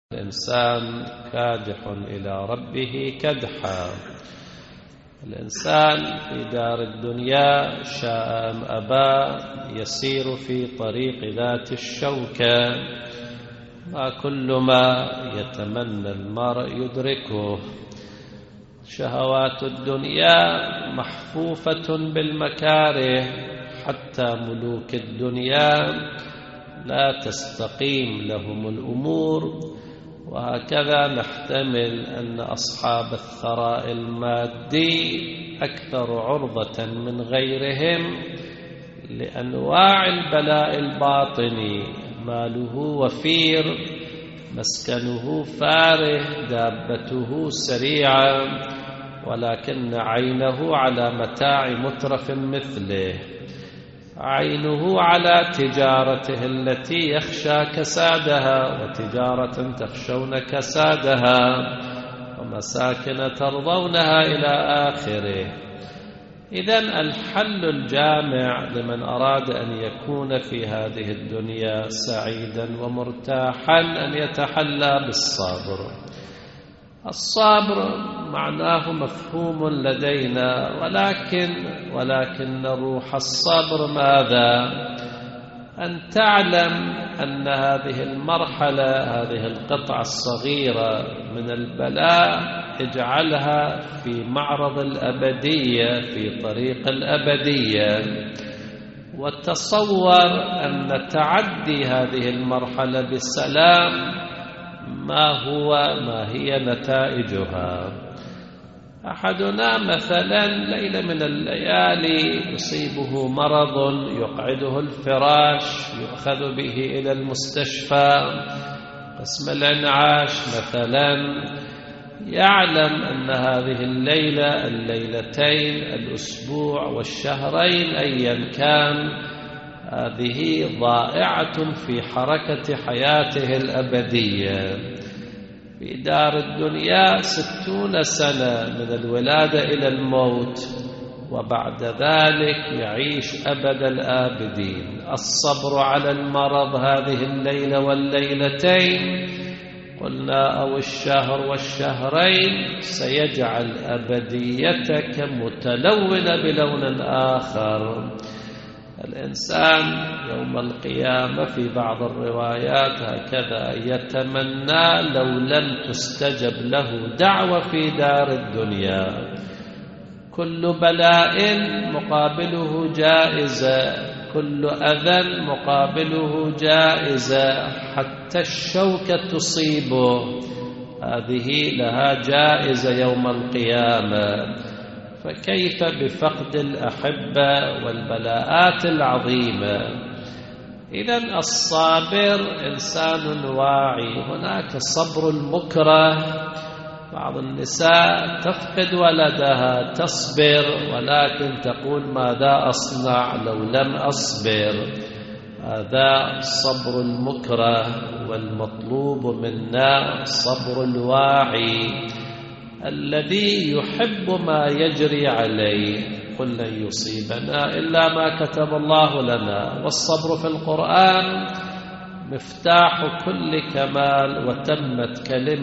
الإنسان كادح إلى ربه كدحا. الإنسان في دار الدنيا شاء أم أبى يسير في طريق ذات الشوكة، ما كل ما يتمنى المرء يدركه. شهوات الدنيا محفوفة بالمكاره، حتى ملوك الدنيا لا تستقيم لهم الأمور. وهكذا نحتمل أن أصحاب الثراء المادي أكثر عرضة من غيرهم لأنواع البلاء الباطني. ماله وفير، مسكنه فارغ، دابته سريعة، ولكن عينه على متاع مترف مثله. عينه على تجارته التي يخشى كسادها، وتجارة تخشون كسادها، ومساكن ترضونها إلى آخره. إذن الحل الجامع لمن أراد أن يكون في هذه الدنيا سعيدا ومرتاحا أن يتحلى بالصبر. الصبر معناه مفهوم لدينا، ولكن روح الصبر ماذا؟ أن تعلم أن هذه المرحلة، هذه القطعة الصغيرة من البلاء، اجعلها في معرض الأبدية، في طريق الأبدية، وتصور أن تعدي هذه المرحلة بسلام ما هي نتائجها. أحدنا مثلا ليلة من الليالي يصيبه مرض يقعده الفراش، يؤخذ به إلى المستشفى قسم الإنعاش مثلا. يعلم أن هذه الليلة، الليلتين، الأسبوع والشهرين أيا كان، هذه ضائعة في حركة حياته الأبدية. في دار الدنيا 60 سنة من الولادة إلى الموت، وبعد ذلك يعيش أبد الآبدين. الصبر على المرض هذه الليلة والليلتين قلنا، أو الشهر والشهرين، سيجعل أبديتك متلونة بلون آخر. الإنسان يوم القيامة في بعض الروايات هكذا يتمنى لو لم تستجب له دعوة في دار الدنيا. كل بلاء مقابله جائزة، كل أذى مقابله جائزة، حتى الشوكة تصيبه هذه لها جائزة يوم القيامة. فكيف بفقد الأحبة والبلاءات العظيمة؟ إذن الصابر إنسان واعي. هناك صبر المكره. بعض النساء تفقد ولدها تصبر، ولكن تقول ماذا أصنع لو لم أصبر؟ هذا الصبر المكره. والمطلوب منا صبر الواعي الذي يحب ما يجري عليه. قل لن يصيبنا إلا ما كتب الله لنا. والصبر في القرآن مفتاح كل كمال. وتمت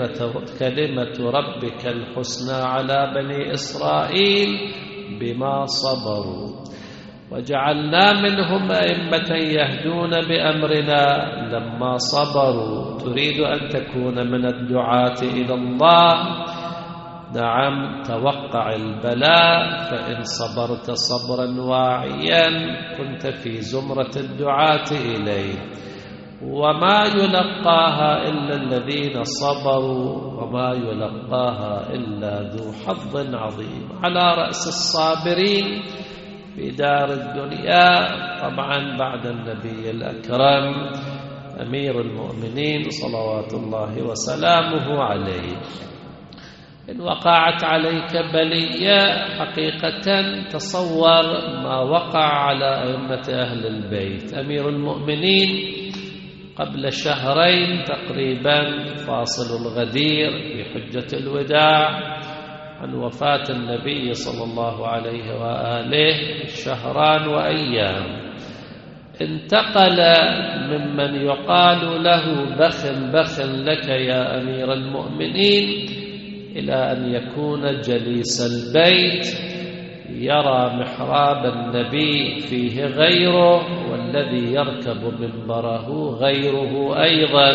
كلمة ربك الحسنى على بني إسرائيل بما صبروا، وجعلنا منهم أئمة يهدون بأمرنا لما صبروا. تريد أن تكون من الدعاة إلى الله؟ نعم، توقع البلاء، فإن صبرت صبرا واعيا كنت في زمرة الدعاة إليه. وما يلقاها إلا الذين صبروا، وما يلقاها إلا ذو حظ عظيم. على رأس الصابرين في دار الدنيا طبعا بعد النبي الأكرم أمير المؤمنين صلوات الله وسلامه عليه. إن وقعت عليك بلية حقيقة تصور ما وقع على أئمة أهل البيت. أمير المؤمنين قبل شهرين تقريبا فاصل الغدير في حجة الوداع عن وفاة النبي صلى الله عليه وآله 2 شهر وأيام. انتقل ممن يقال له بخ بخ لك يا أمير المؤمنين إلى أن يكون جليس البيت يرى محراب النبي فيه غيره، والذي يركب منبره غيره أيضا.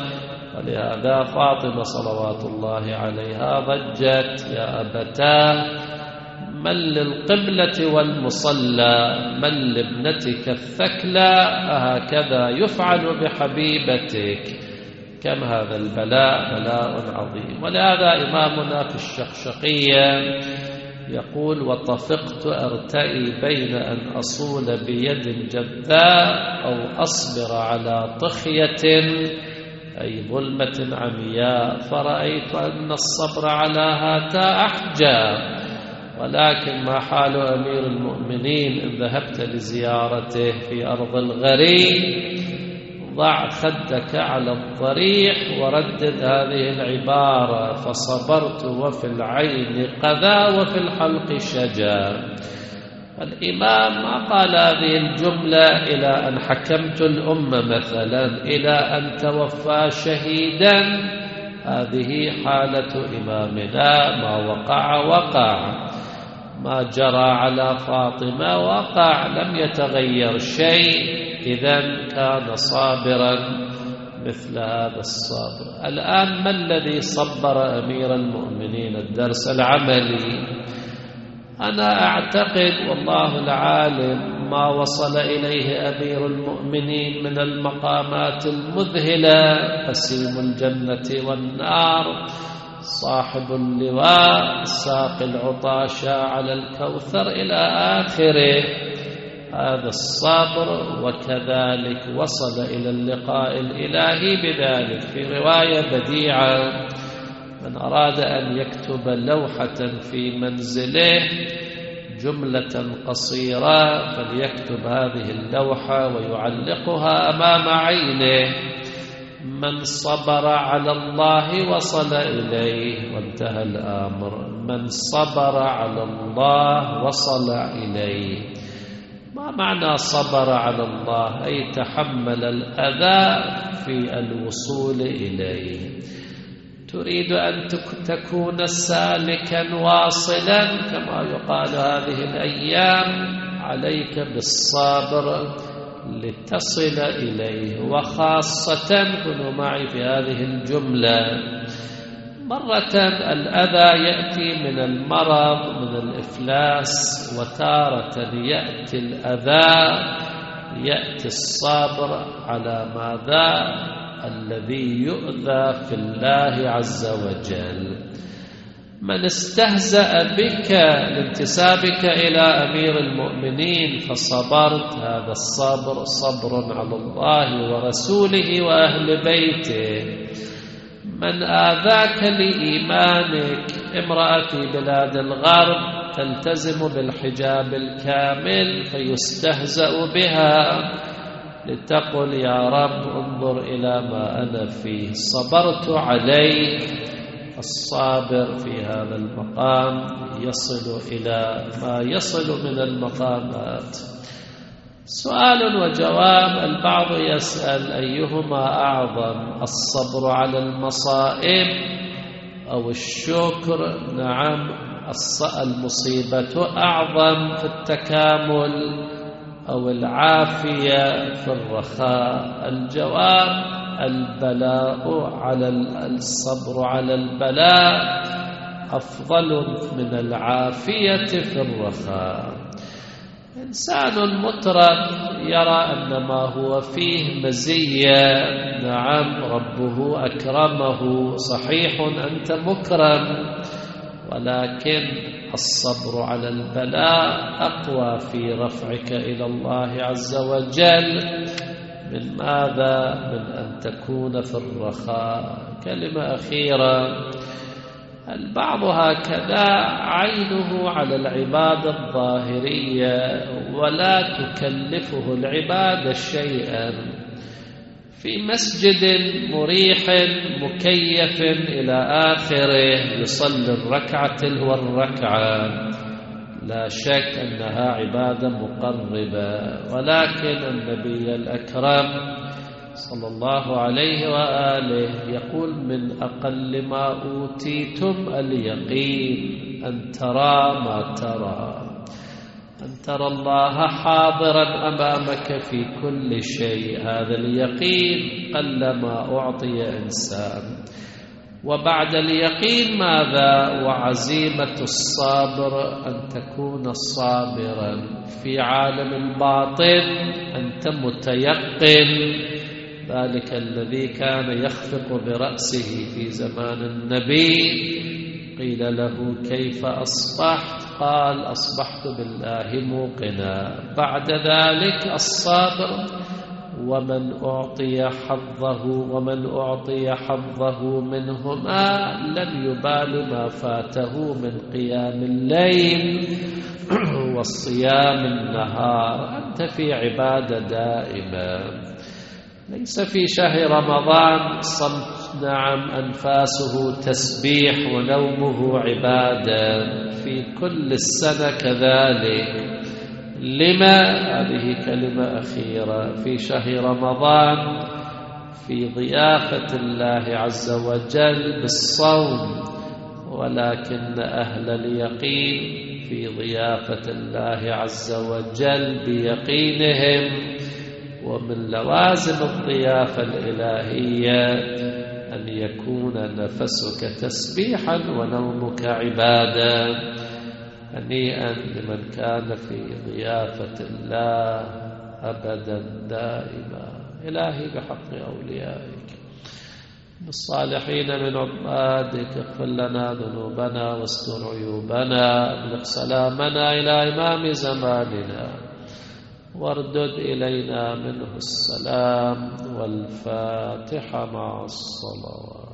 ولهذا فاطمة صلوات الله عليها ضجت: يا أبتاه، من للقبلة والمصلى، من لابنتك الثكلى، أهكذا يفعل بحبيبتك؟ كم هذا البلاء، بلاء عظيم. ولهذا إمامنا في الشقشقية يقول: وطفقت أرتئي بين أن أصول بيد جذاء أو أصبر على طخية، أي ظلمة عمياء، فرأيت أن الصبر على هاتا أحجى. ولكن ما حال أمير المؤمنين إن ذهبت لزيارته في أرض الغريب؟ ضع خدك على الضريح وردد هذه العبارة: فصبرت وفي العين قذى وفي الحلق شجا. الإمام ما قال هذه الجملة إلى أن حكمت الأمة مثلا، إلى أن توفى شهيدا. هذه حالة إمامنا، ما وقع وقع، ما جرى على فاطمة وقع، لم يتغير شيء. إذن كان صابرا مثل هذا الصابر. الآن ما الذي صبر أمير المؤمنين؟ الدرس العملي. أنا أعتقد والله العالم ما وصل إليه أمير المؤمنين من المقامات المذهلة: قسيم الجنة والنار، صاحب اللواء، ساقي العطاشى على الكوثر، إلى آخره. هذا الصبر. وكذلك وصل إلى اللقاء الإلهي بذلك. في رواية بديعة: من أراد أن يكتب لوحة في منزله جملة قصيرة فليكتب هذه اللوحة ويعلقها أمام عينه: من صبر على الله وصل إليه، وانتهى الأمر. من صبر على الله وصل إليه. ما معنى صبر على الله؟ أي تحمل الأذى في الوصول إليه. تريد أن تكون سالكا واصلا كما يقال هذه الأيام، عليك بالصبر لتصل إليه. وخاصة كونوا معي في هذه الجملة: مرة الأذى يأتي من المرض، من الإفلاس، وتارة يأتي الأذى يأتي الصابر على ماذا؟ الذي يؤذى في الله عز وجل. من استهزأ بك لانتسابك إلى أمير المؤمنين فصبرت، هذا الصبر صبر على الله ورسوله وأهل بيته. من آذاك لإيمانك، امرأة في بلاد الغرب تلتزم بالحجاب الكامل فيستهزأ بها لتقل: يا رب انظر إلى ما أنا فيه، صبرت عليه. الصابر في هذا المقام يصل إلى ما يصل من المقامات. سؤال وجواب. البعض يسأل: أيهما أعظم، الصبر على المصائب أو الشكر؟ نعم، المصيبة أعظم في التكامل أو العافية في الرخاء؟ الجواب: الصبر على البلاء أفضل من العافية في الرخاء. إنسان مترف يرى أن ما هو فيه مزية، نعم ربه أكرمه، صحيح أنت مكرم، ولكن الصبر على البلاء أقوى في رفعك إلى الله عز وجل من ماذا؟ من أن تكون في الرخاء. كلمة أخيرة. البعض هكذا عينه على العبادة الظاهرية ولا تكلفه العبادة شيئا، في مسجد مريح مكيف إلى آخره يصلي الركعة تلو الركعة، لا شك أنها عبادة مقربة، ولكن النبي الأكرم صلى الله عليه وآله يقول من أقل ما أوتيتم اليقين، أن ترى ما ترى، أن ترى الله حاضرا أمامك في كل شيء. هذا اليقين قلما أعطي إنسان. وبعد اليقين ماذا؟ وعزيمة الصابر، أن تكون صابرا في عالم الباطن، أنت متيقن. ذلك الذي كان يخفق برأسه في زمان النبي قيل له كيف أصبحت؟ قال أصبحت بالله موقنا. بعد ذلك الصابر ومن أعطي حظه منهما لم يبال ما فاته من قيام الليل والصيام النهار. أنت في عبادة دائمة، ليس في شهر رمضان صمت، نعم أنفاسه تسبيح ونومه عبادة، في كل السنة كذلك. لما؟ هذه كلمة أخيرة، في شهر رمضان في ضيافة الله عز وجل بالصوم، ولكن أهل اليقين في ضيافة الله عز وجل بيقينهم. ومن لوازم الضيافة الإلهية أن يكون نفسك تسبيحا ونومك عبادة. هنيئا لمن كان في ضيافة الله أبدا دائما. إلهي بحق أوليائك بالصالحين من عبادك اغفر لنا ذنوبنا واستر عيوبنا، ابلغ سلامنا إلى إمام زماننا واردد إلينا منه السلام. والفاتحة مع الصلوات.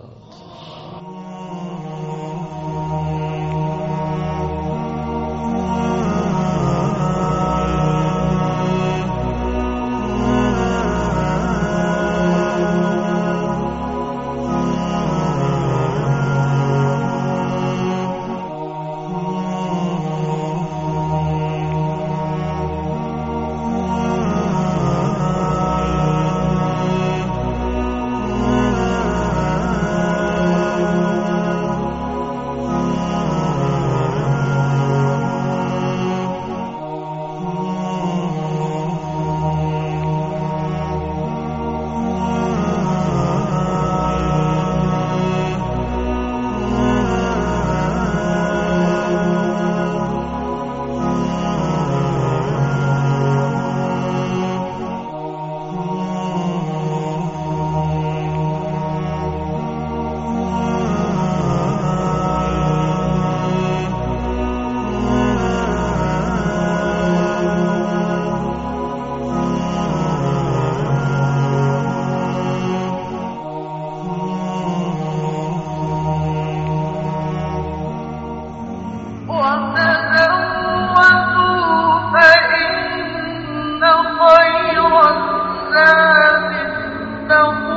خير الزاد التقوى